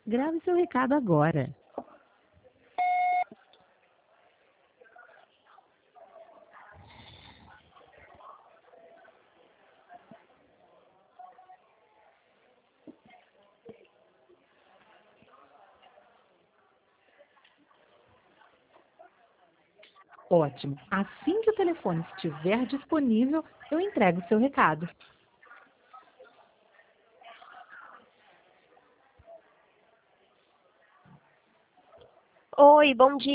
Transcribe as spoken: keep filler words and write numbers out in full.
Grave seu recado agora. Ótimo. Assim que o telefone estiver disponível, eu entrego o seu recado. Oi, bom dia.